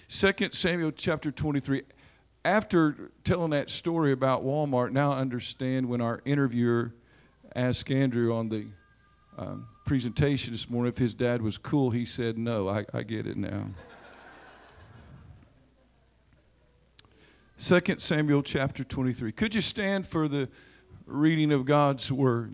2 Samuel chapter 23. After telling that story about Walmart, now I understand when our interviewer asked Andrew on the presentation this morning if his dad was cool, he said no. I get it now. 2 Samuel chapter 23. Could you stand for the reading of God's word?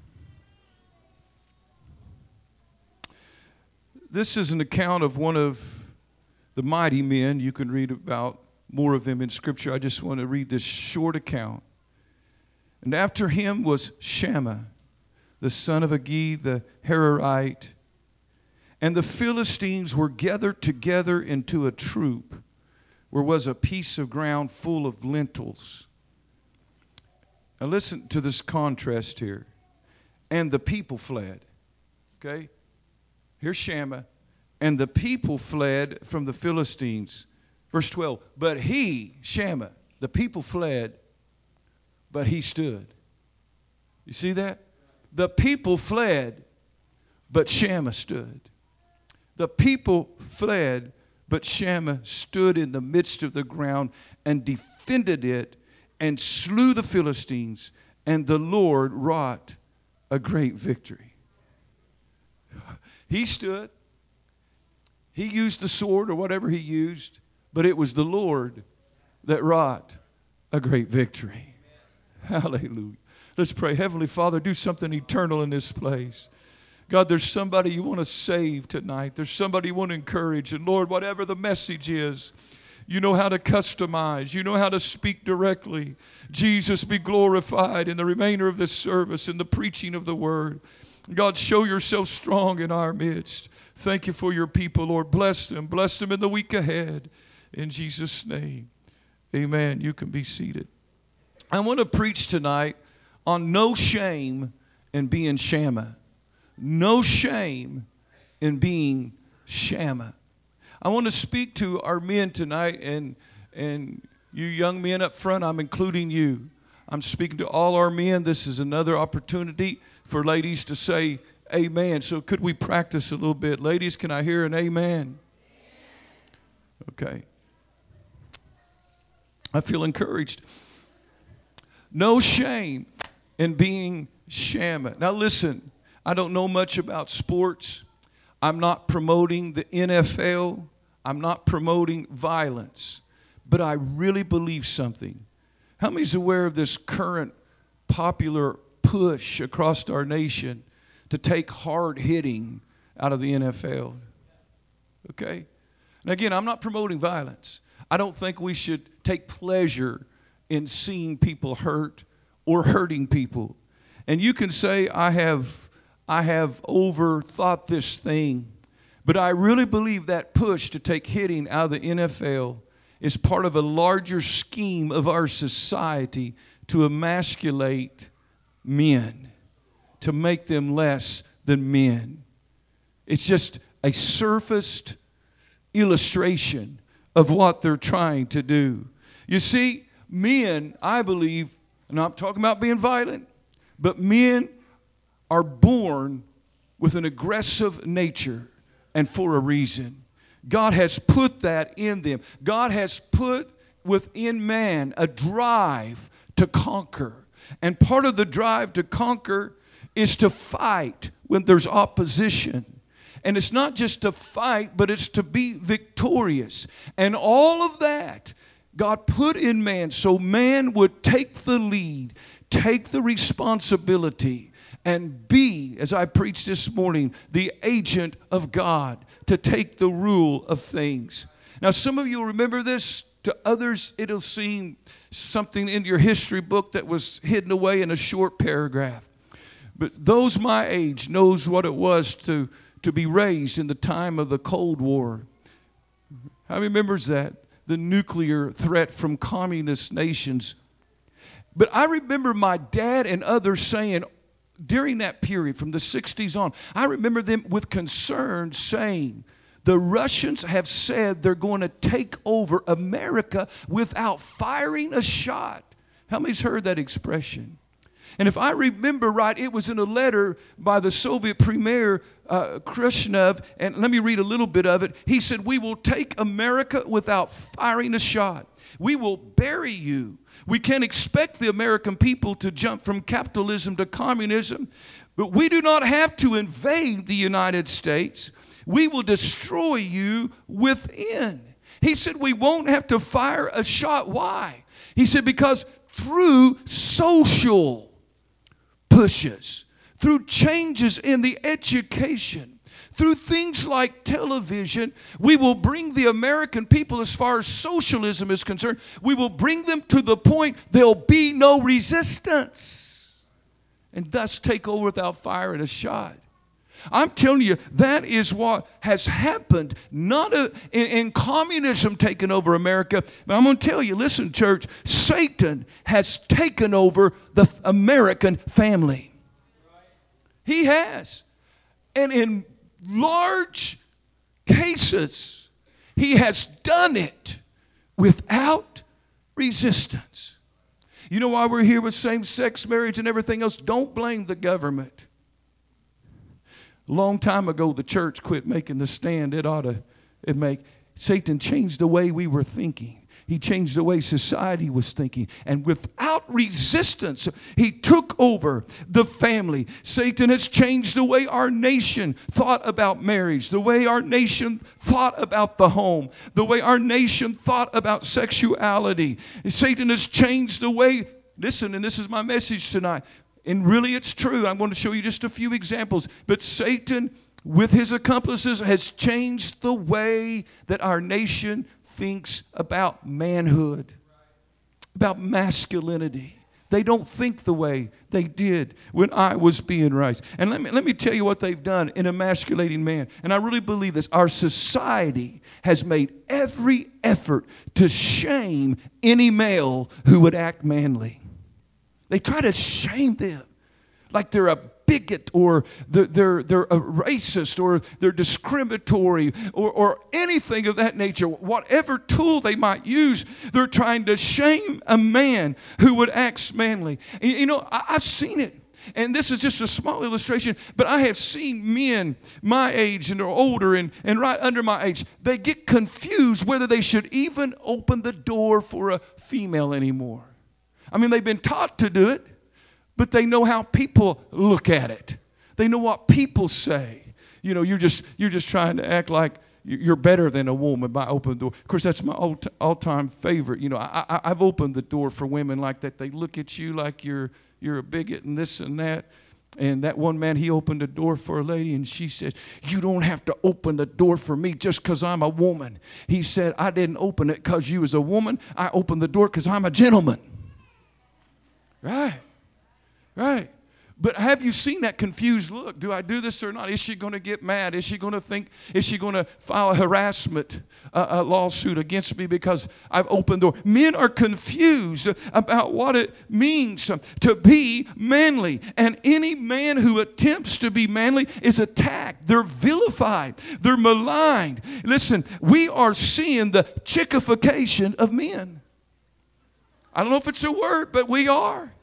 This is an account of one of the mighty men. You can read about more of them in Scripture. I just want to read this short account. And after him was Shammah, the son of Agee, the Hararite. And the Philistines were gathered together into a troop, where was a piece of ground full of lentils. Now listen to this contrast here. And the people fled. Okay? Here's Shammah. And the people fled from the Philistines. Verse 12. But he, Shammah, the people fled, but he stood. You see that? The people fled, but Shammah stood. The people fled, but Shammah stood in the midst of the ground and defended it and slew the Philistines, and the Lord wrought a great victory. He stood. He used the sword or whatever he used, but it was the Lord that wrought a great victory. Hallelujah. Let's pray. Heavenly Father, do something eternal in this place. God, there's somebody you want to save tonight. There's somebody you want to encourage. And Lord, whatever the message is, you know how to customize. You know how to speak directly. Jesus, be glorified in the remainder of this service, in the preaching of the word. God, show yourself strong in our midst. Thank you for your people, Lord. Bless them. Bless them in the week ahead. In Jesus' name, amen. You can be seated. I want to preach tonight on no shame in being Shammah. No shame in being Shammah. I want to speak to our men tonight, and you young men up front, I'm including you. I'm speaking to all our men. This is another opportunity for ladies to say amen. So could we practice a little bit? Ladies, can I hear an amen? Okay. I feel encouraged. No shame in being Shammah. Now listen, I don't know much about sports. I'm not promoting the NFL. I'm not promoting violence. But I really believe something. How many is aware of this current popular push across our nation to take hard hitting out of the NFL? Okay? And again, I'm not promoting violence. I don't think we should take pleasure in seeing people hurt or hurting people. And you can say, I have overthought this thing, but I really believe that push to take hitting out of the NFL is part of a larger scheme of our society to emasculate men, to make them less than men. It's just a surfaced illustration of what they're trying to do. You see, men, I believe, and I'm talking about being violent, but men are born with an aggressive nature and for a reason. God has put that in them. God has put within man a drive to conquer. And part of the drive to conquer is to fight when there's opposition. And it's not just to fight, but it's to be victorious. And all of that God put in man so man would take the lead, take the responsibility, and be, as I preached this morning, the agent of God to take the rule of things. Now, some of you will remember this. To others, it'll seem something in your history book that was hidden away in a short paragraph. But those my age knows what it was to be raised in the time of the Cold War. How many remembers that? The nuclear threat from communist nations. But I remember my dad and others saying during that period from the 60s on, I remember them with concern saying, the Russians have said they're going to take over America without firing a shot. How many's heard that expression? And if I remember right, it was in a letter by the Soviet Premier Khrushchev, and let me read a little bit of it. He said, "We will take America without firing a shot. We will bury you. We can't expect the American people to jump from capitalism to communism, but we do not have to invade the United States. We will destroy you within." He said, we won't have to fire a shot. Why? He said, because through social pushes, through changes in the education, through things like television, we will bring the American people, as far as socialism is concerned, we will bring them to the point there'll be no resistance, and thus take over without firing a shot. I'm telling you, that is what has happened, not in communism taking over America. But I'm going to tell you, listen, church, Satan has taken over the American family. He has. And in large cases, he has done it without resistance. You know why we're here with same-sex marriage and everything else? Don't blame the government. A long time ago, the church quit making the stand Satan changed the way we were thinking. He changed the way society was thinking. And without resistance, he took over the family. Satan has changed the way our nation thought about marriage, the way our nation thought about the home, the way our nation thought about sexuality. Satan has changed the way, listen, and this is my message tonight. And really it's true. I'm going to show you just a few examples. But Satan, with his accomplices, has changed the way that our nation thinks about manhood, about masculinity. They don't think the way they did when I was being raised. And let me tell you what they've done in emasculating man. And I really believe this. Our society has made every effort to shame any male who would act manly. They try to shame them like they're a bigot or they're a racist or they're discriminatory or anything of that nature. Whatever tool they might use, they're trying to shame a man who would act manly. You know, I've seen it. And this is just a small illustration, but I have seen men my age and older and right under my age. They get confused whether they should even open the door for a female anymore. I mean, they've been taught to do it, but they know how people look at it. They know what people say. You know, you're just trying to act like you're better than a woman by opening the door. Of course, that's my all-time favorite. You know, I've opened the door for women like that. They look at you like you're a bigot and this and that. And that one man, he opened the door for a lady, and she said, "You don't have to open the door for me just because I'm a woman." He said, "I didn't open it because you was a woman. I opened the door because I'm a gentleman." Right. But have you seen that confused look? Do I do this or not? Is she going to get mad? Is she going to file a harassment lawsuit against me because I've opened the door? Men are confused about what it means to be manly. And any man who attempts to be manly is attacked. They're vilified. They're maligned. Listen, we are seeing the chickification of men. I don't know if it's a word, but we are.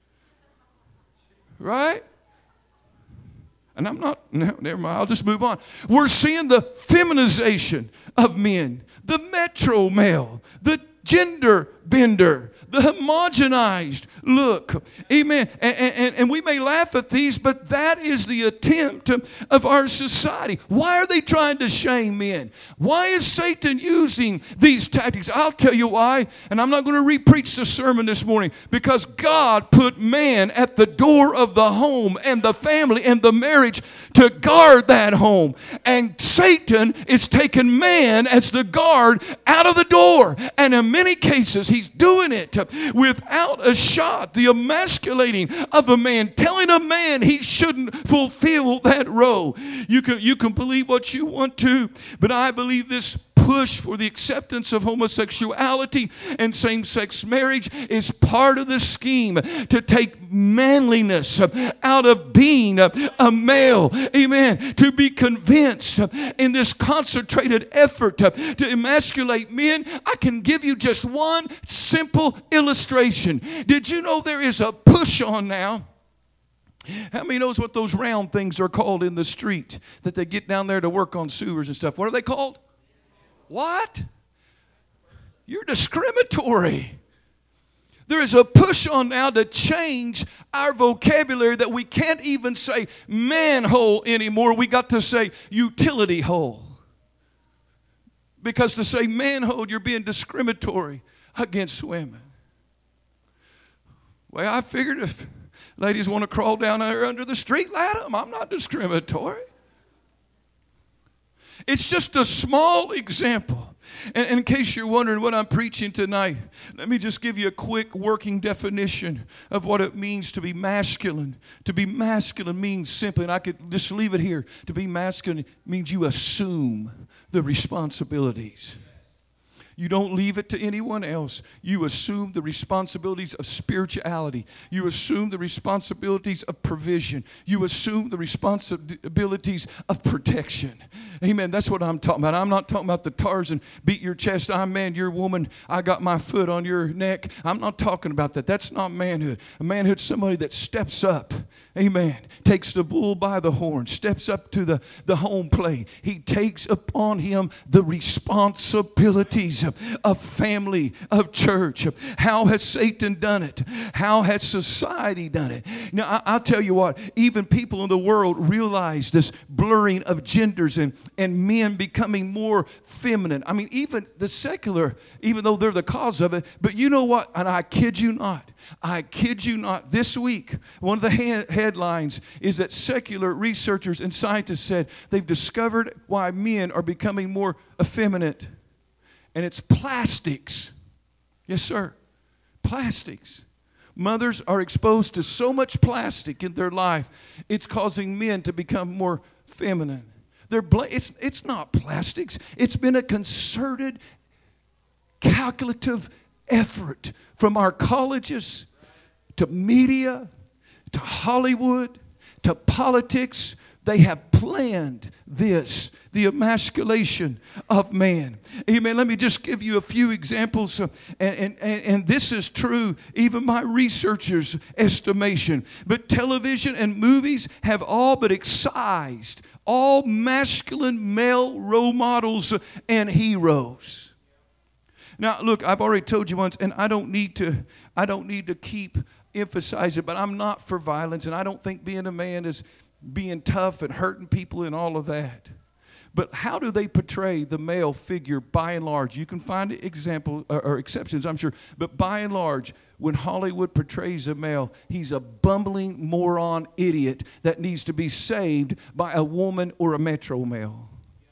Right? And I'm not, no, never mind, I'll just move on. We're seeing the feminization of men, the metro male, the gender bender, the homogenized look. Amen. And we may laugh at these, but that is the attempt of our society. Why are they trying to shame men? Why is Satan using these tactics? I'll tell you why, and I'm not going to re-preach the sermon this morning, because God put man at the door of the home and the family and the marriage to guard that home. And Satan is taking man as the guard out of the door. And in many cases, he's doing it without a shot. The emasculating of a man, telling a man he shouldn't fulfill that role. You can believe what you want to, but I believe this push for the acceptance of homosexuality and same-sex marriage is part of the scheme to take manliness out of being a male, amen, to be convinced in this concentrated effort to emasculate men. I can give you just one simple illustration. Did you know there is a push on now? How many knows what those round things are called in the street that they get down there to work on sewers and stuff? What are they called? What? You're discriminatory. There is a push on now to change our vocabulary that we can't even say manhole anymore. We got to say utility hole. Because to say manhole, you're being discriminatory against women. Well, I figured if ladies want to crawl down there under the street, let them. I'm not discriminatory. It's just a small example. And in case you're wondering what I'm preaching tonight, let me just give you a quick working definition of what it means to be masculine. To be masculine means simply, and I could just leave it here, to be masculine means you assume the responsibilities. You don't leave it to anyone else. You assume the responsibilities of spirituality. You assume the responsibilities of provision. You assume the responsibilities of protection. Amen. That's what I'm talking about. I'm not talking about the Tarzan, beat your chest, I'm man, you're woman, I got my foot on your neck. I'm not talking about that. That's not manhood. A manhood's somebody that steps up. Amen. Takes the bull by the horn, steps up to the home plate. He takes upon him the responsibilities of family, of church. How has Satan done it? How has society done it? Now, I'll tell you what, even people in the world realize this blurring of genders and men becoming more feminine. I mean, even the secular, even though they're the cause of it, but you know what? And I kid you not, this week, one of the headlines is that secular researchers and scientists said they've discovered why men are becoming more effeminate. And it's plastics. Yes, sir. Plastics. Mothers are exposed to so much plastic in their life, it's causing men to become more feminine. It's not plastics. It's been a concerted, calculative effort from our colleges to media to Hollywood to politics. They have planned this, the emasculation of man. Amen. Let me just give you a few examples. And this is true, even my researchers' estimation. But television and movies have all but excised all masculine male role models and heroes. Now, look, I've already told you once, and I don't need to keep emphasizing it, but I'm not for violence, and I don't think being a man is being tough and hurting people and all of that. But how do they portray the male figure by and large? You can find examples or exceptions, I'm sure. But by and large, when Hollywood portrays a male, he's a bumbling moron idiot that needs to be saved by a woman or a metro male.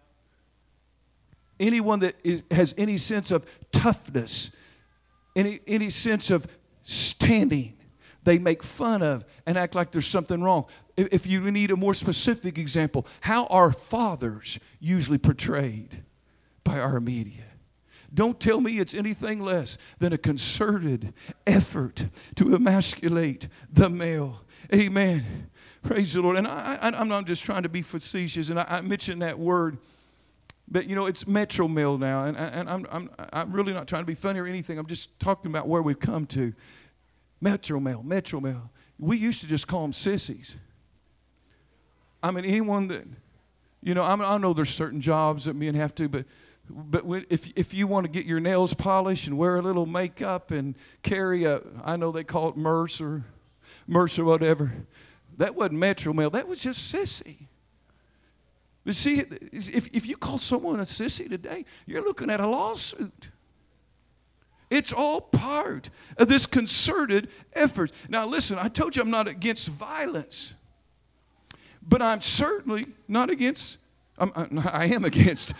Anyone that has any sense of toughness, any sense of standing, they make fun of and act like there's something wrong. If you need a more specific example, how are fathers usually portrayed by our media? Don't tell me it's anything less than a concerted effort to emasculate the male. Amen. Praise the Lord. And I'm not just trying to be facetious, and I mentioned that word. But, you know, it's metro male now, and I'm really not trying to be funny or anything. I'm just talking about where we've come to. Metro male. We used to just call them sissies. I mean, anyone that, you know, I know there's certain jobs that men have to, but if you want to get your nails polished and wear a little makeup and carry I know they call it Merce or whatever, that wasn't metro male. That was just sissy. But see, if you call someone a sissy today, you're looking at a lawsuit. It's all part of this concerted effort. Now, listen, I told you I'm not against violence, but I'm certainly not against, I am against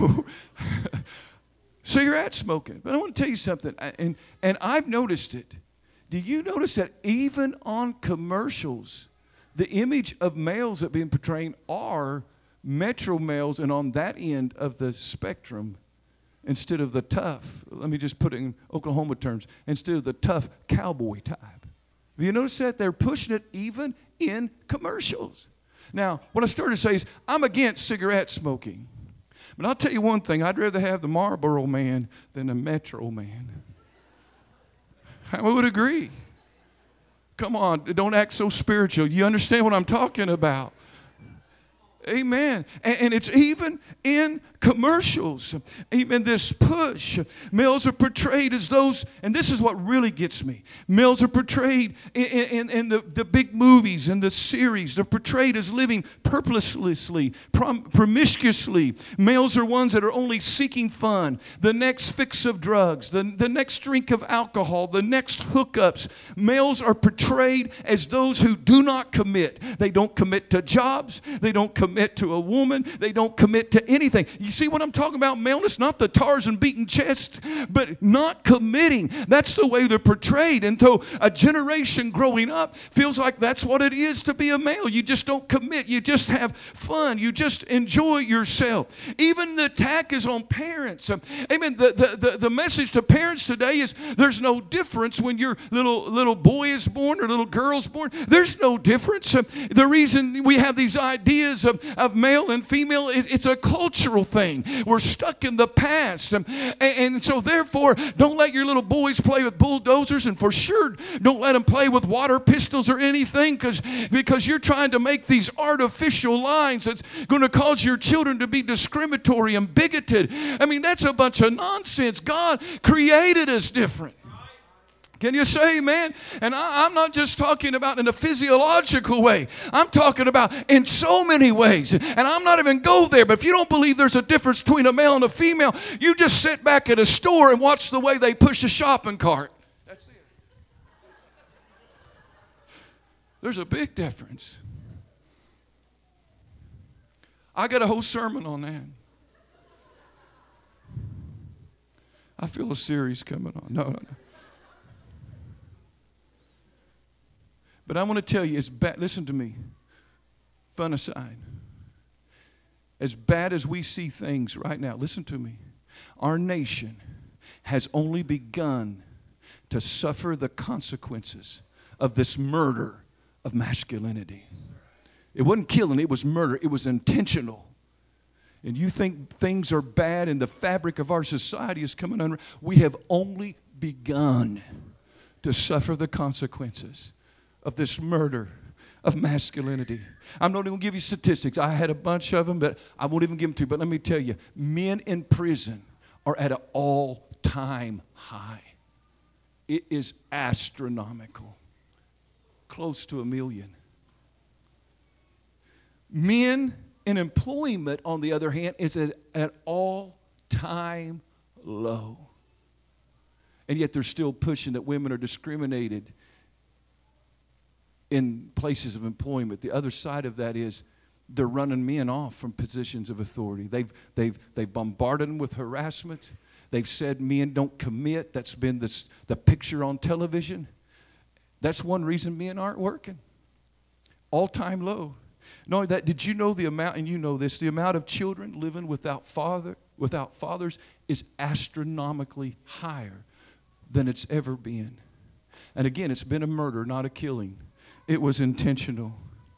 cigarette smoking. But I want to tell you something, and I've noticed it. Do you notice that even on commercials, the image of males that are being portrayed are metro males, and on that end of the spectrum, instead of the tough, let me just put it in Oklahoma terms, instead of the tough cowboy type. Have you noticed that? They're pushing it even in commercials. Now, what I started to say is, I'm against cigarette smoking. But I'll tell you one thing, I'd rather have the Marlboro Man than the Metro Man. I would agree. Come on, don't act so spiritual. You understand what I'm talking about? Amen. And it's even in commercials. Even this push. Males are portrayed as those, and this is what really gets me. Males are portrayed in the big movies and the series. They're portrayed as living purposelessly, promiscuously. Males are ones that are only seeking fun, the next fix of drugs, the next drink of alcohol, the next hookups. Males are portrayed as those who do not commit. They don't commit to jobs. They don't commit to a woman. They don't commit to anything. You see what I'm talking about? Maleness, not the Tarzan beating chest, but not committing. That's the way they're portrayed. And so a generation growing up feels like that's what it is to be a male. You just don't commit. You just have fun. You just enjoy yourself. Even the attack is on parents. Amen. The message to parents today is there's no difference when your little boy is born or little girl's born. There's no difference. The reason we have these ideas of male and female, it's a cultural thing. We're stuck in the past. And so therefore, don't let your little boys play with bulldozers, and for sure, don't let them play with water pistols or anything, because you're trying to make these artificial lines that's going to cause your children to be discriminatory and bigoted. I mean, that's a bunch of nonsense. God created us different. Can you say amen? And I'm not just talking about in a physiological way. I'm talking about in so many ways. And I'm not even go there. But if you don't believe there's a difference between a male and a female, you just sit back at a store and watch the way they push a shopping cart. That's it. There's a big difference. I got a whole sermon on that. I feel a series coming on. No. But I want to tell you, it's bad. Listen to me. Fun aside. As bad as we see things right now, listen to me. Our nation has only begun to suffer the consequences of this murder of masculinity. It wasn't killing, it was murder. It was intentional. And you think things are bad and the fabric of our society is coming under. We have only begun to suffer the consequences of this murder of masculinity. I'm not even going to give you statistics. I had a bunch of them, but I won't even give them to you. But let me tell you, men in prison are at an all-time high. It is astronomical. Close to 1 million. Men in employment, on the other hand, is at an all-time low. And yet they're still pushing that women are discriminated in places of employment. The other side of that is they're running men off from positions of authority. They've bombarded them with harassment. They've said men don't commit. That's been the picture on television. That's one reason men aren't working. All-time low. Not only that, did you know the amount, and you know this, the amount of children living without fathers is astronomically higher than it's ever been. And again, it's been a murder, not a killing. It was intentional.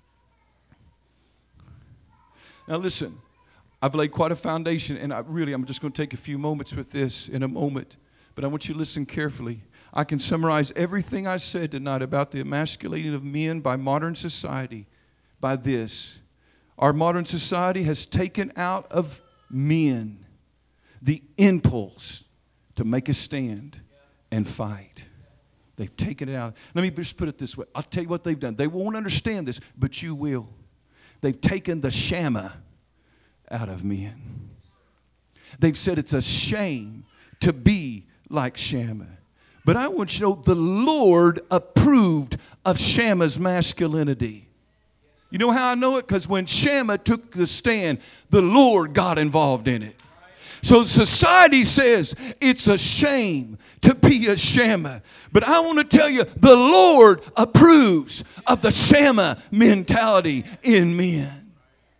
Now listen, I've laid quite a foundation, and I'm just going to take a few moments with this in a moment, but I want you to listen carefully. I can summarize everything I said tonight about the emasculating of men by modern society by this. Our modern society has taken out of men the impulse to make a stand and fight. They've taken it out. Let me just put it this way. I'll tell you what they've done. They won't understand this, but you will. They've taken the Shammah out of men. They've said it's a shame to be like Shammah. But I want you to know the Lord approved of Shammah's masculinity. You know how I know it? Because when Shammah took the stand, the Lord got involved in it. So society says it's a shame to be a Shammah. But I want to tell you, the Lord approves of the Shammah mentality in men.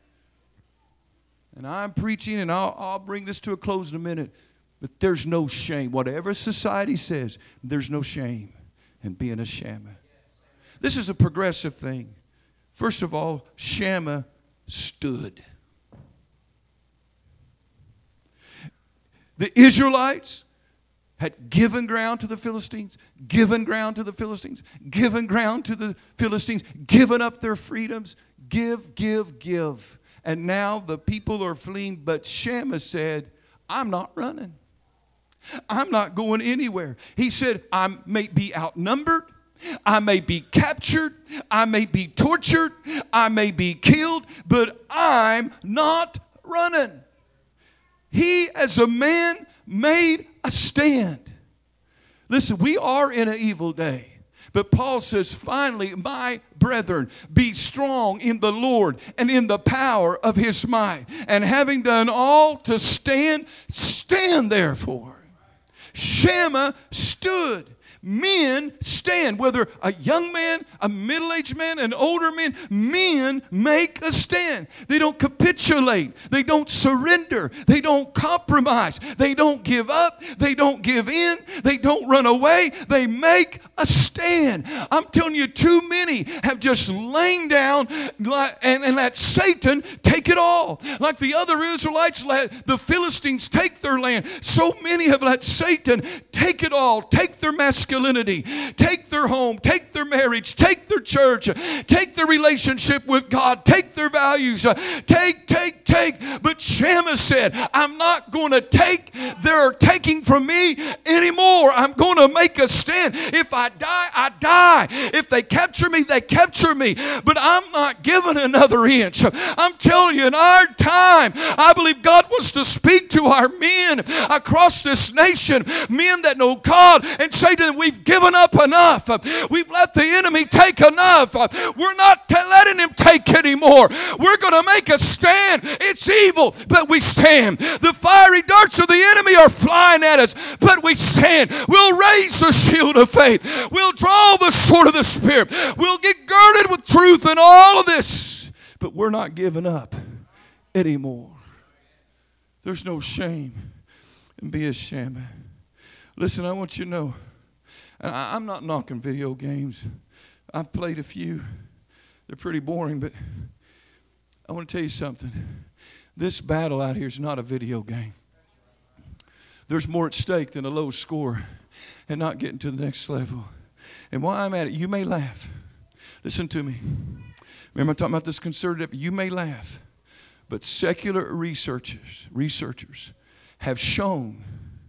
And I'm preaching, and I'll bring this to a close in a minute. But there's no shame. Whatever society says, there's no shame in being a Shammah. This is a progressive thing. First of all, Shammah stood. The Israelites had given ground to the Philistines, given ground to the Philistines, given ground to the Philistines, given up their freedoms, give. And now the people are fleeing, but Shammah said, I'm not running. I'm not going anywhere. He said, I may be outnumbered. I may be captured. I may be tortured. I may be killed, but I'm not running. He, as a man, made a stand. Listen, we are in an evil day. But Paul says, finally, my brethren, be strong in the Lord and in the power of his might. And having done all to stand, stand therefore. Shammah stood. Men stand, whether a young man, a middle-aged man, an older man, men make a stand. They don't capitulate. They don't surrender. They don't compromise. They don't give up. They don't give in. They don't run away. They make a stand. I'm telling you, too many have just lain down and let Satan take it all. Like the other Israelites let the Philistines take their land. So many have let Satan take it all, take their masculinity, take their home, take their marriage, take their church, take their relationship with God, take their values, take. But Shammah said, I'm not going to take their taking from me anymore. I'm going to make a stand. If I die, I die. If they capture me, they capture me. But I'm not giving another inch. I'm telling you, in our time, I believe God wants to speak to our men across this nation, men that know God, and say to them, we've given up enough. We've let the enemy take enough. We're not letting him take anymore. We're going to make a stand. It's evil, but we stand. The fiery darts of the enemy are flying at us, but we stand. We'll raise the shield of faith. We'll draw the sword of the Spirit. We'll get girded with truth in all of this, but we're not giving up anymore. There's no shame in being Shammah. Listen, I want you to know, and I'm not knocking video games. I've played a few. They're pretty boring, but I want to tell you something. This battle out here is not a video game. There's more at stake than a low score and not getting to the next level. And while I'm at it, you may laugh. Listen to me. Remember I'm talking about this conservative? You may laugh. But secular researchers have shown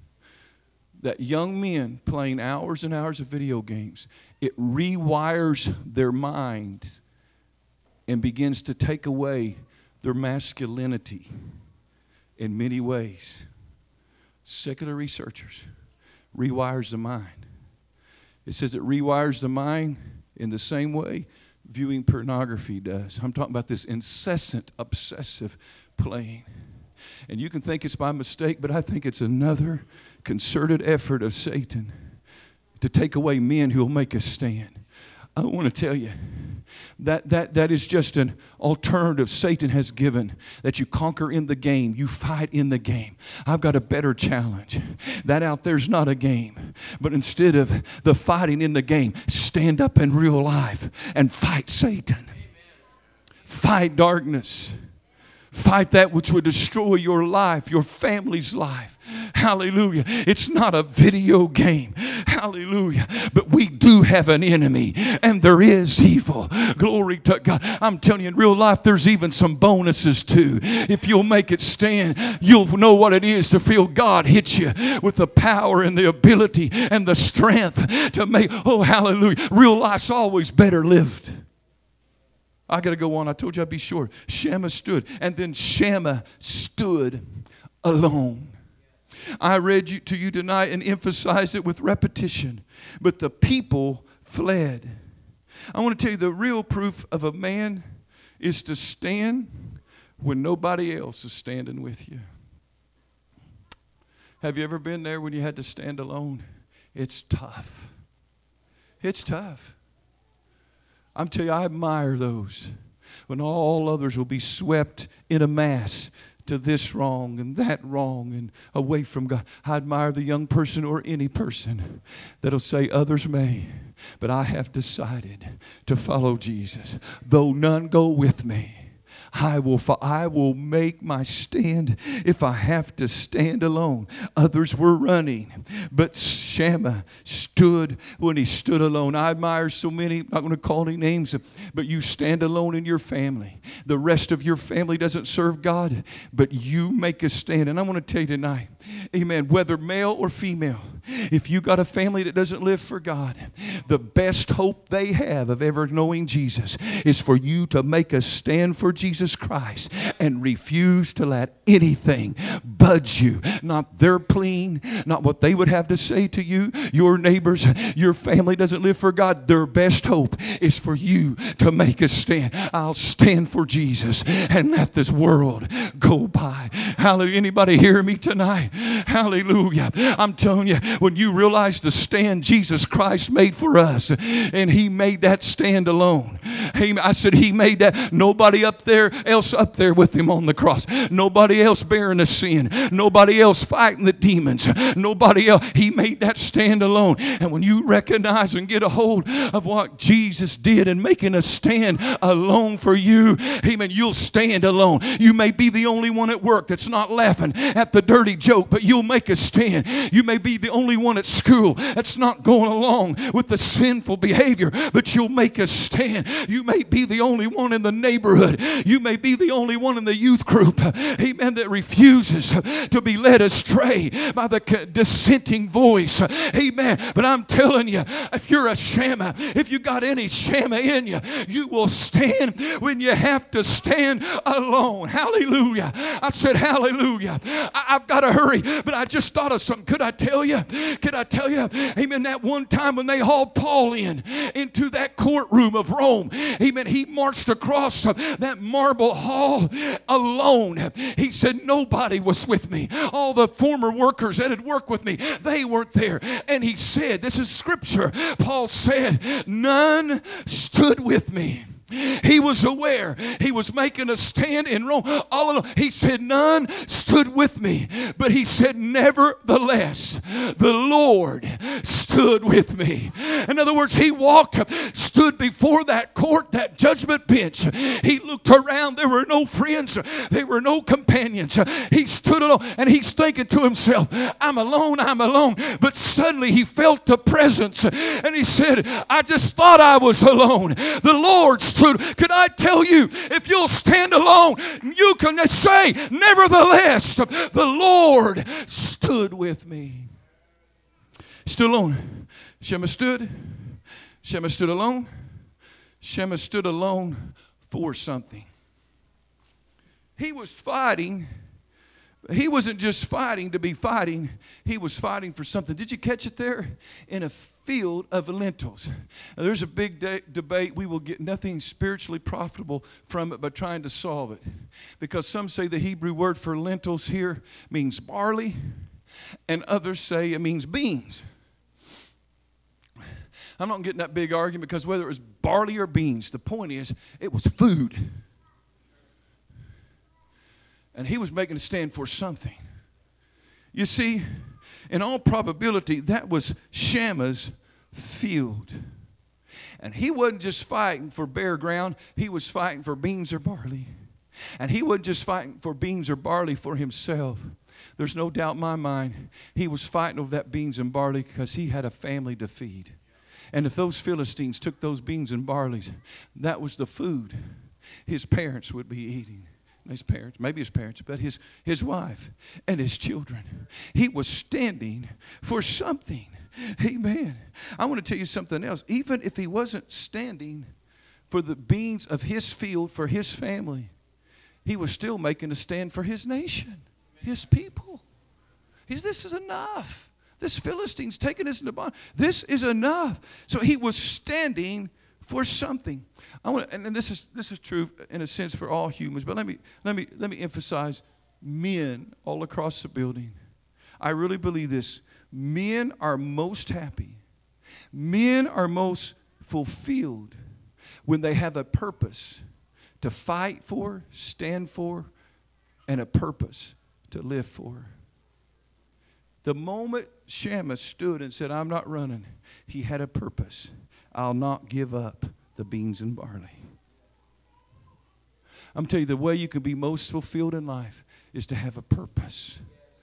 that young men playing hours and hours of video games, it rewires their minds and begins to take away their masculinity in many ways. Secular researchers rewires the mind. It says it rewires the mind in the same way viewing pornography does. I'm talking about this incessant, obsessive playing. And you can think it's by mistake, but I think it's another concerted effort of Satan to take away men who will make a stand. I want to tell you, that is just an alternative Satan has given, that you conquer in the game, you fight in the game. I've got a better challenge. That out there's not a game, but instead of the fighting in the game, stand up in real life and fight Satan. Fight darkness. Fight that which would destroy your life, your family's life. Hallelujah. It's not a video game. Hallelujah. But we do have an enemy, and there is evil. Glory to God. I'm telling you, in real life, there's even some bonuses too. If you'll make it stand, you'll know what it is to feel God hit you with the power and the ability and the strength to make, oh, hallelujah. Real life's always better lived. I got to go on. I told you I'd be short. Shammah stood, and then Shammah stood alone. I read to you tonight and emphasized it with repetition. But the people fled. I want to tell you the real proof of a man is to stand when nobody else is standing with you. Have you ever been there when you had to stand alone? It's tough. It's tough. I'm telling you, I admire those when all others will be swept in a mass to this wrong and that wrong and away from God. I admire the young person or any person that'll say, others may, but I have decided to follow Jesus. Though none go with me, I will make my stand if I have to stand alone. Others were running, but Shammah stood when he stood alone. I admire so many, I'm not going to call any names, but you stand alone in your family. The rest of your family doesn't serve God, but you make a stand. And I want to tell you tonight, amen, whether male or female, if you got a family that doesn't live for God, the best hope they have of ever knowing Jesus is for you to make a stand for Jesus Christ and refuse to let anything budge you. Not their plea, not what they would have to say to you, your neighbors, your family doesn't live for God. Their best hope is for you to make a stand. I'll stand for Jesus and let this world go by. Hallelujah. Anybody hear me tonight? Hallelujah. I'm telling you, when you realize the stand Jesus Christ made for us, and he made that stand alone. I said he made that. Nobody else up there with him on the cross. Nobody else bearing the sin. Nobody else fighting the demons. Nobody else. He made that stand alone. And when you recognize and get a hold of what Jesus did in making a stand alone for you, amen, you'll stand alone. You may be the only one at work that's not laughing at the dirty joke, but you'll make a stand. You may be the only one at school that's not going along with the sinful behavior, but you'll make a stand. You may be the only one in the neighborhood. You may be the only one in the youth group, amen, that refuses to be led astray by the dissenting voice, amen. But I'm telling you, if you're a Shammah, if you got any Shammah in you, you will stand when you have to stand alone. Hallelujah. I said hallelujah. I've got to hurry, but I just thought of something. Could I tell you? Amen, that one time when they hauled Paul into that courtroom of Rome, amen, he marched across that marble hall alone. He said, nobody was with me. All the former workers that had worked with me, they weren't there. And he said, this is scripture, Paul said, none stood with me. He was aware. He was making a stand in Rome all alone. He said, none stood with me. But he said, nevertheless, the Lord stood with me. In other words, he stood before that court, that judgment bench. He looked around. There were no friends. There were no companions. He stood alone, and he's thinking to himself, I'm alone. But suddenly he felt the presence, and he said, I just thought I was alone. The Lord stood. Could I tell you, if you'll stand alone, you can say, nevertheless, the Lord stood with me. Stood alone. Shammah stood. Shammah stood alone. Shammah stood alone for something. He was fighting. He wasn't just fighting to be fighting. He was fighting for something. Did you catch it there? In a field of lentils. Now, there's a big debate. We will get nothing spiritually profitable from it by trying to solve it. Because some say the Hebrew word for lentils here means barley, and others say it means beans. I'm not getting that big argument because whether it was barley or beans, the point is it was food. And he was making a stand for something. You see, in all probability, that was Shammah's field. And he wasn't just fighting for bare ground. He was fighting for beans or barley. And he wasn't just fighting for beans or barley for himself. There's no doubt in my mind he was fighting over that beans and barley because he had a family to feed. And if those Philistines took those beans and barleys, that was the food his parents would be eating. His parents, maybe his parents, but his wife and his children. He was standing for something. Amen. I want to tell you something else. Even if he wasn't standing for the beans of his field for his family, he was still making a stand for his nation, his people. This is enough. This Philistine's taking us into bond. This is enough. So he was standing for something. And this is true in a sense for all humans, but let me emphasize men all across the building. I really believe this. Men are most happy. Men are most fulfilled when they have a purpose to fight for, stand for, and a purpose to live for. The moment Shammah stood and said, I'm not running, he had a purpose. I'll not give up the beans and barley. I'm telling you, the way you can be most fulfilled in life is to have a purpose.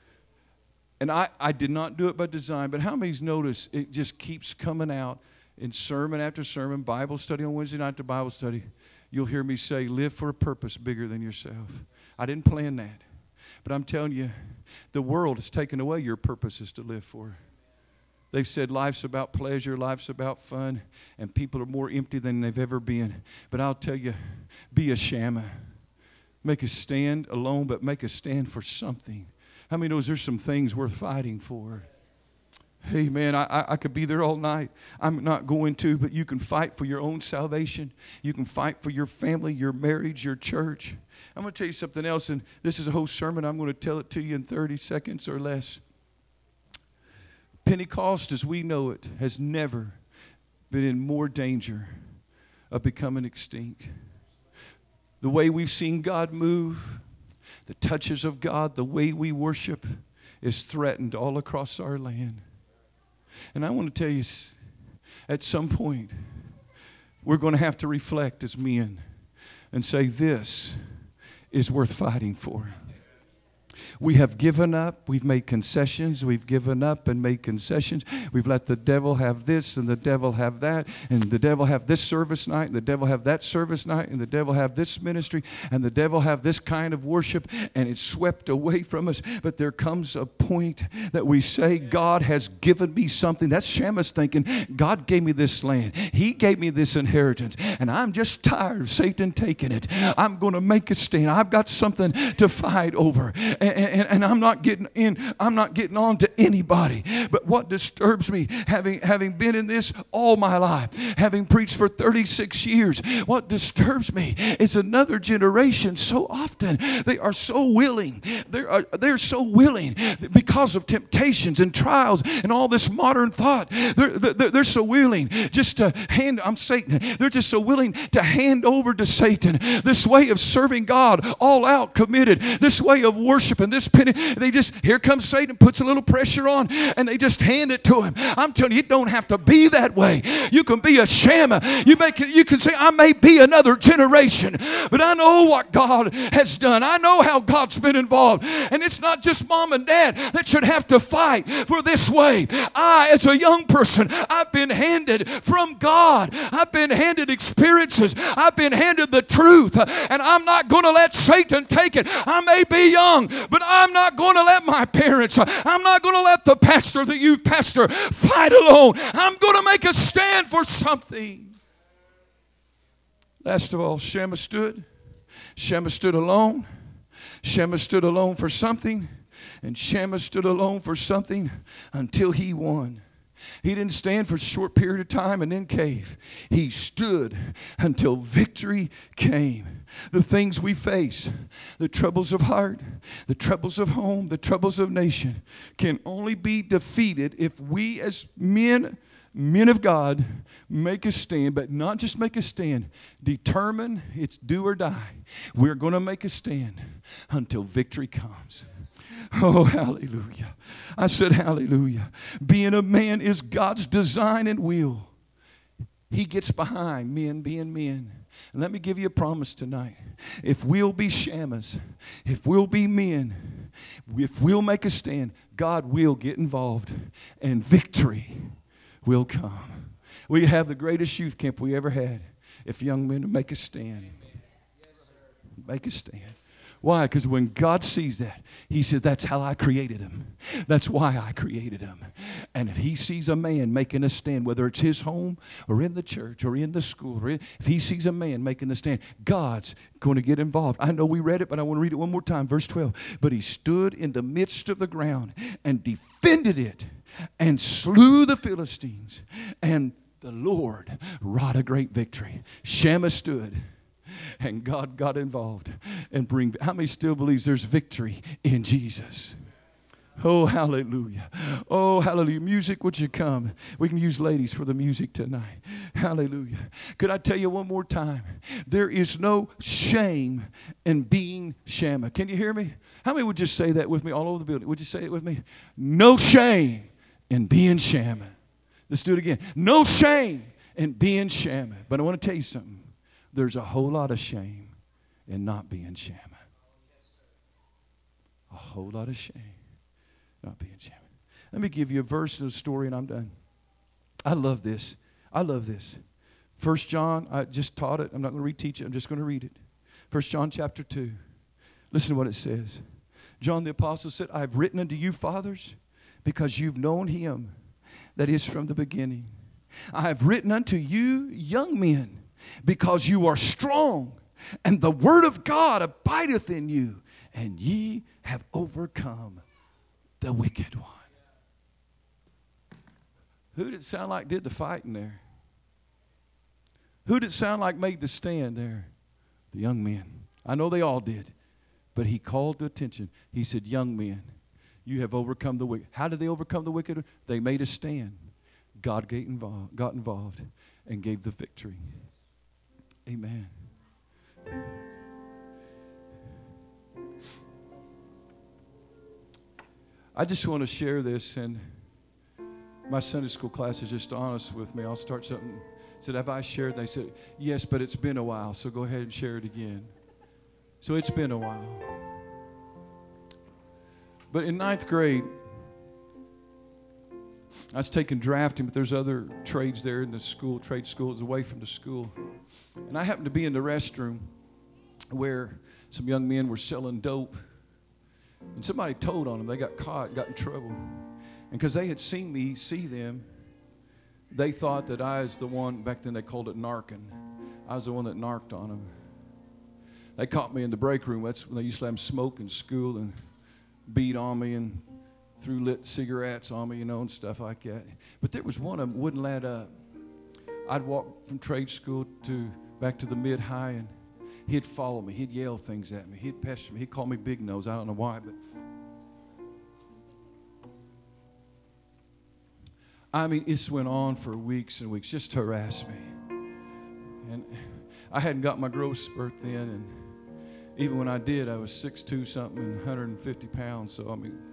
And I did not do it by design, but how many's noticed it just keeps coming out in sermon after sermon, Bible study on Wednesday night after Bible study. You'll hear me say, live for a purpose bigger than yourself. I didn't plan that. But I'm telling you, the world has taken away your purposes to live for. They've said life's about pleasure, life's about fun, and people are more empty than they've ever been. But I'll tell you, be a Shammah. Make a stand alone, but make a stand for something. How many knows there's some things worth fighting for? Hey, man, I could be there all night. I'm not going to, but you can fight for your own salvation. You can fight for your family, your marriage, your church. I'm going to tell you something else, and this is a whole sermon. I'm going to tell it to you in 30 seconds or less. Pentecost, as we know it, has never been in more danger of becoming extinct. The way we've seen God move, the touches of God, the way we worship is threatened all across our land. And I want to tell you, at some point, we're going to have to reflect as men and say, this is worth fighting for. We have given up. We've made concessions. We've given up and made concessions. We've let the devil have this and the devil have that, and the devil have this service night, and the devil have that service night, and the devil have this ministry, and the devil have this kind of worship, and it's swept away from us. But there comes a point that we say, God has given me something. That's Shammah's thinking. God gave me this land. He gave me this inheritance, and I'm just tired of Satan taking it. I'm going to make a stand. I've got something to fight over. And I'm not getting on to anybody. But what disturbs me, having been in this all my life, having preached for 36 years, what disturbs me is another generation. So often they are so willing. They're so willing because of temptations and trials and all this modern thought. They're so willing just to hand. I'm Satan. They're just so willing to hand over to Satan this way of serving God, all out, committed. This way of worshiping. This penny, they just, here comes Satan, puts a little pressure on, and they just hand it to him. I'm telling you, it don't have to be that way. You can be a Shammah. You can say, I may be another generation, but I know what God has done. I know how God's been involved. And it's not just mom and dad that should have to fight for this way. I, as a young person, I've been handed from God. I've been handed experiences. I've been handed the truth, and I'm not going to let Satan take it. I may be young, but I'm not going to let my parents, I'm not going to let the pastor, the youth pastor, fight alone. I'm going to make a stand for something. Last of all, Shammah stood. Shammah stood alone. Shammah stood alone for something. And Shammah stood alone for something until he won. He didn't stand for a short period of time and then cave. He stood until victory came. The things we face, the troubles of heart, the troubles of home, the troubles of nation, can only be defeated if we as men of God make a stand, but not just make a stand. Determine it's do or die. We're going to make a stand until victory comes. Oh, hallelujah. I said hallelujah. Being a man is God's design and will. He gets behind men being men. And let me give you a promise tonight. If we'll be Shammahs, if we'll be men, if we'll make a stand, God will get involved and victory will come. We have the greatest youth camp we ever had if young men make a stand. Make a stand. Why? Because when God sees that, He says, that's how I created him. That's why I created him. And if He sees a man making a stand, whether it's his home or in the church or in the school, if He sees a man making a stand, God's going to get involved. I know we read it, but I want to read it one more time. Verse 12. But he stood in the midst of the ground and defended it and slew the Philistines. And the Lord wrought a great victory. Shammah stood. And God got involved and bring. How many still believes there's victory in Jesus? Oh, hallelujah. Oh, hallelujah. Music, would you come? We can use ladies for the music tonight. Hallelujah. Could I tell you one more time? There is no shame in being Shammah. Can you hear me? How many would just say that with me all over the building? Would you say it with me? No shame in being Shammah. Let's do it again. No shame in being Shammah. But I want to tell you something. There's a whole lot of shame in not being Shammah. A whole lot of shame not being Shammah. Let me give you a verse and a story and I'm done. I love this. I love this. 1 John, I just taught it. I'm not going to reteach it. I'm just going to read it. 1 John chapter 2. Listen to what it says. John the apostle said, I have written unto you, fathers, because you've known him that is from the beginning. I have written unto you, young men, because you are strong, and the word of God abideth in you, and ye have overcome the wicked one. Who did it sound like did the fighting there? Who did it sound like made the stand there? The young men. I know they all did. But he called the attention. He said, young men, you have overcome the wicked. How did they overcome the wicked? They made a stand. God got involved and gave the victory. Amen. I just want to share this, and my Sunday school class is just honest with me. I'll start something. I said, have I shared? They said, yes, but it's been a while, so go ahead and share it again. So it's been a while. But in 9th grade, I was taking drafting, but there's other trades there in the school. Trade school is away from the school. And I happened to be in the restroom where some young men were selling dope. And somebody told on them. They got caught, got in trouble. And because they had seen me see them, they thought that I was the one, back then they called it narking. I was the one that narked on them. They caught me in the break room. That's when they used to let them smoke in school and beat on me and threw lit cigarettes on me, and stuff like that. But there was one of them wouldn't let up. I'd walk from trade school back to the mid-high, and he'd follow me. He'd yell things at me. He'd pester me. He'd call me Big Nose. I don't know why, but this went on for weeks and weeks, just to harass me. And I hadn't got my growth spurt then, and even when I did, I was 6'2" something and 150 pounds. So,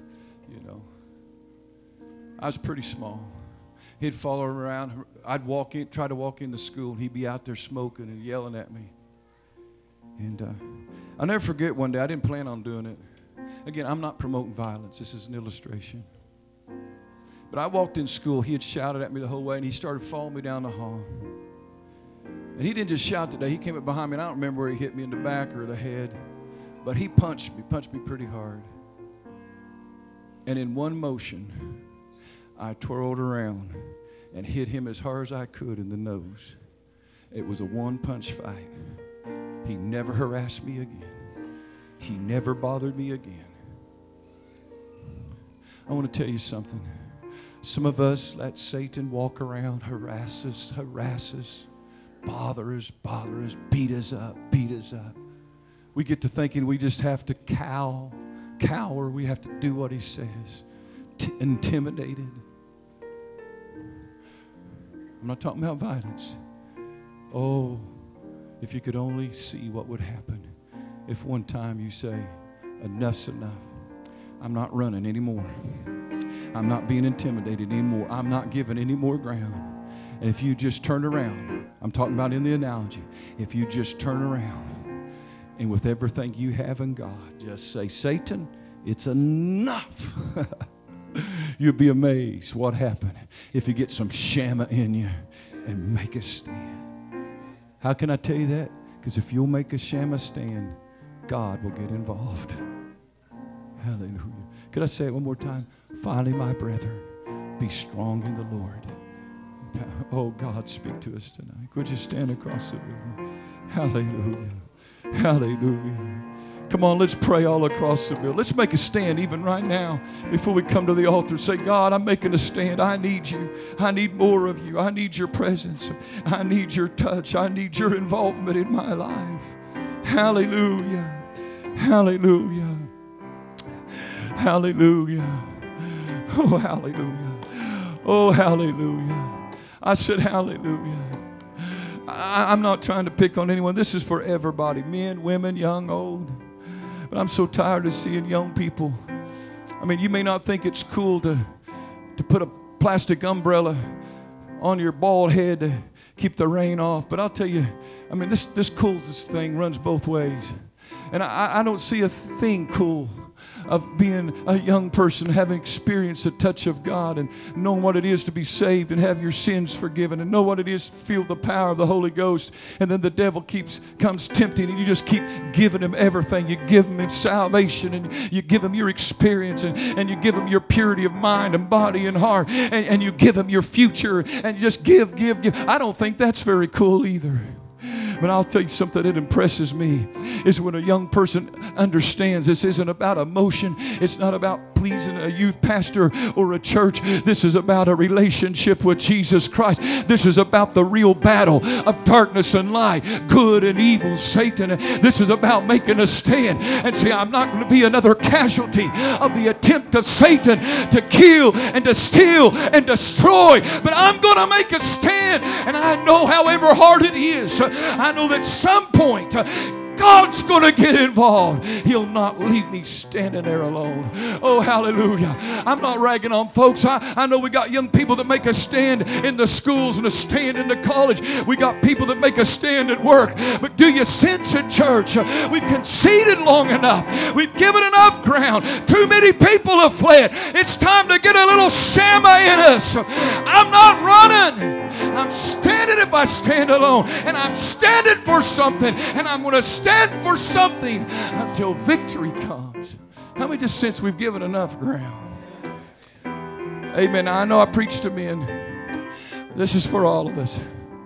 I was pretty small. He'd follow around. I'd try to walk into school, and he'd be out there smoking and yelling at me. And I'll never forget one day, I didn't plan on doing it. Again, I'm not promoting violence. This is an illustration. But I walked in school. He had shouted at me the whole way, and he started following me down the hall. And he didn't just shout today. He came up behind me, and I don't remember where he hit me in the back or the head. But he punched me pretty hard. And in one motion, I twirled around and hit him as hard as I could in the nose. It was a one-punch fight. He never harassed me again. He never bothered me again. I want to tell you something. Some of us let Satan walk around, harass us, bother us, beat us up. We get to thinking we just have to cower. We have to do what he says. Intimidated. I'm not talking about violence. Oh, if you could only see what would happen if one time you say, enough's enough. I'm not running anymore. I'm not being intimidated anymore. I'm not giving any more ground. And if you just turn around, I'm talking about in the analogy, if you just turn around and with everything you have in God, just say, Satan, it's enough. You'll be amazed what happened if you get some Shammah in you and make a stand. How can I tell you that? Because if you'll make a Shammah stand, God will get involved. Hallelujah. Could I say it one more time? Finally, my brethren, be strong in the Lord. Oh, God, speak to us tonight. Would you stand across the room? Hallelujah. Hallelujah. Come on, let's pray all across the building. Let's make a stand even right now before we come to the altar. Say, God, I'm making a stand. I need you. I need more of you. I need your presence. I need your touch. I need your involvement in my life. Hallelujah. Hallelujah. Hallelujah. Oh, hallelujah. Oh, hallelujah. I said, hallelujah. I'm not trying to pick on anyone. This is for everybody, men, women, young, old. But I'm so tired of seeing young people. I mean, you may not think it's cool to put a plastic umbrella on your bald head to keep the rain off, but I'll tell you, I mean, this coolest thing runs both ways. And I don't see a thing cool of being a young person, having experienced the touch of God and knowing what it is to be saved and have your sins forgiven and know what it is to feel the power of the Holy Ghost. And then the devil comes tempting, and you just keep giving him everything. You give him salvation, and you give him your experience, and you give him your purity of mind and body and heart, and you give him your future, and you just give. I don't think that's very cool either. But I'll tell you something that impresses me is when a young person understands this isn't about emotion. It's not about pleasing a youth pastor or a church. This is about a relationship with Jesus Christ. This is about the real battle of darkness and light, good and evil, Satan. This is about making a stand and say, I'm not going to be another casualty of the attempt of Satan to kill and to steal and destroy, but I'm going to make a stand. And I know, however hard it is, I know that some point God's going to get involved. He'll not leave me standing there alone. Oh, hallelujah. I'm not ragging on folks. I know we got young people that make a stand in the schools and a stand in the college. We got people that make a stand at work. But do you sense it, church? We've conceded long enough. We've given enough ground. Too many people have fled. It's time to get a little Shammah in us. I'm not running. I'm standing if I stand alone. And I'm standing for something. And I'm going to stand for something until victory comes. How many just sense we've given enough ground? Amen. Now, I know I preach to men. This is for all of us.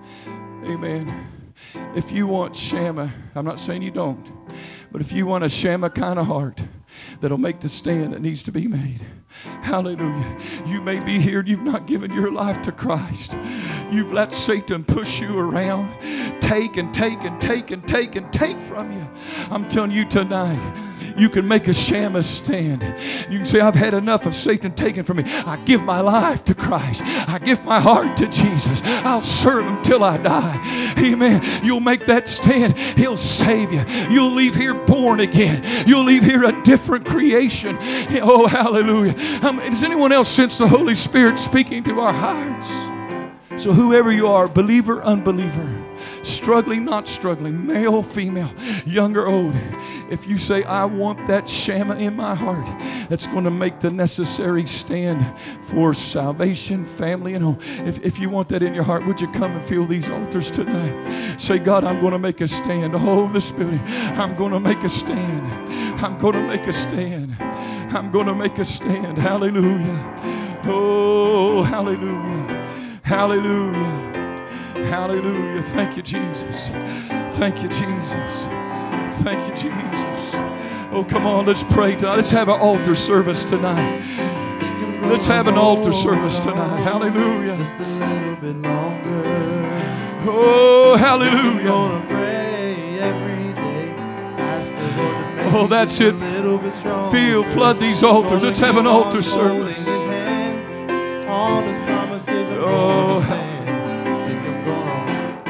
Amen. If you want Shammah, I'm not saying you don't, but if you want a Shammah kind of heart that'll make the stand that needs to be made, hallelujah. You may be here and you've not given your life to Christ. You've let Satan push you around, take and take and take and take and take from you. I'm telling you tonight, you can make a Shammah stand. You can say, I've had enough of Satan taking from me. I give my life to Christ. I give my heart to Jesus. I'll serve him till I die. Amen. You'll make that stand. He'll save you. You'll leave here born again. You'll leave here a different creation. Oh, hallelujah. Does anyone else sense the Holy Spirit speaking to our hearts? So whoever you are, believer, unbeliever, struggling, not struggling, male, female, young or old, if you say, I want that Shammah in my heart that's going to make the necessary stand for salvation, family, and home. If you want that in your heart, would you come and feel these altars tonight? Say, God, I'm going to make a stand. Oh, this building, I'm going to make a stand. I'm going to make a stand. I'm going to make a stand. Hallelujah. Oh, hallelujah. Hallelujah. Hallelujah. Thank you, Jesus. Thank you, Jesus. Thank you, Jesus. Oh, come on, let's pray tonight. Let's have an altar service tonight. Let's have an altar service tonight. Hallelujah. Just a little bit longer. Oh, hallelujah. I'm gonna pray every day. Ask the Lord to make Oh, me that's just it. a little bit stronger. Feel, flood these altars. Let's have an altar service. His hand on his promises. I'm Oh, gonna stand. Think I'm gonna.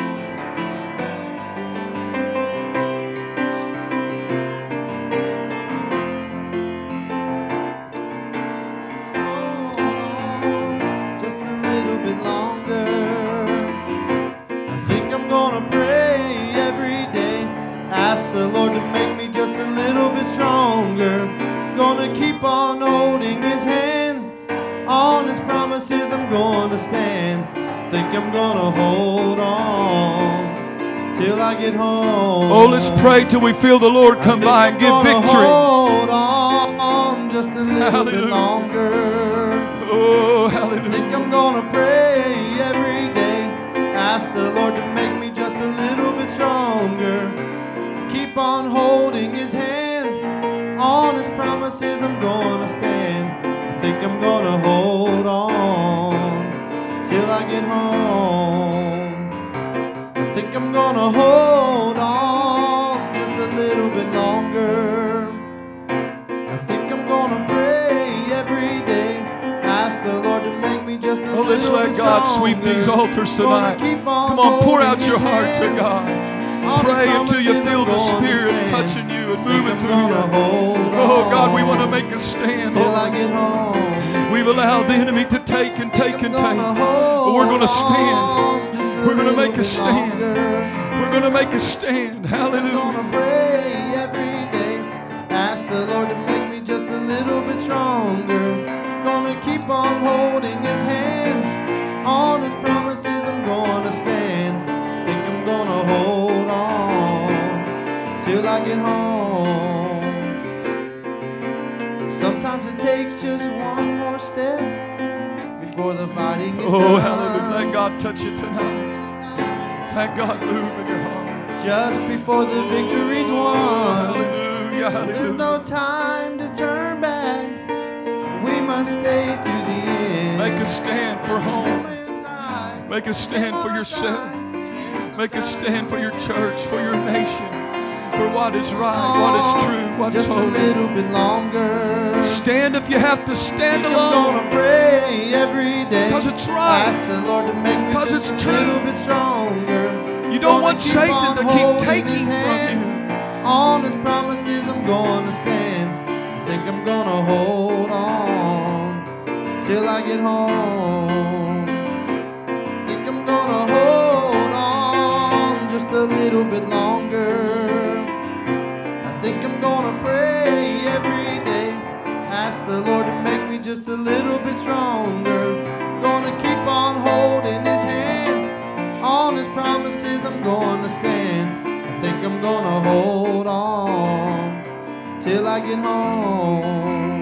Just a little bit longer. I think I'm gonna pray every day. Ask the Lord to make me just a little bit stronger. Gonna keep on holding his hand. On his promises I'm gonna stand. Think I'm gonna hold on till I get home. Oh, let's pray till we feel the Lord come by and give victory. Hold on just a little bit longer. Oh, I hallelujah. think I'm gonna pray every day. Ask the Lord to make me just a little bit stronger. Keep on holding his hand. On his promises I'm gonna stand. I think I'm gonna hold on till I get home. I think I'm gonna hold on just a little bit longer. I think I'm gonna pray every day. Ask the Lord to make me just a Oh, let's little let bit God stronger. sweep these altars Gonna tonight. keep on Come on, pour out holding your His heart to hand. God. On His Pray until you promises feel I'm the gonna Spirit stand. touching you and Think moving I'm through gonna you. hold Oh, God, we on want to make a stand, till I Lord. get home. We've allowed the enemy to take and take and take. But we're going to stand. We're going to make a stand. We're going to make a stand. I'm Hallelujah. gonna pray every day. Ask the Lord to make me just a little bit stronger. Gonna keep on holding His hand. On His promises I'm gonna stand. Think I'm gonna hold on till I get home. Sometimes it takes just one more step before the fighting is Oh, done. hallelujah. Let God touch you tonight. Let God move in your heart. Just before the victory's won. Hallelujah, There's no hallelujah. time to turn back. We must stay to the end. Make a stand for home. Make a stand for yourself. Make a stand for your church, for your nation, for what is right, what is true, what is just a holy. little bit longer. Stand if you have to stand I'm alone. gonna pray every day. Because it's right. Ask the Lord to make me Because just it's a true. little bit stronger. You don't Gonna want keep Satan on to keep holding taking His from hand. you. On His promises I'm gonna stand. I think I'm gonna hold on till I get home. Think I'm gonna hold on just a little bit longer. I think I'm gonna pray every day. Ask the Lord to make me just a little bit stronger. Gonna keep on holding His hand. On His promises I'm gonna stand. I think I'm gonna hold on till I get home.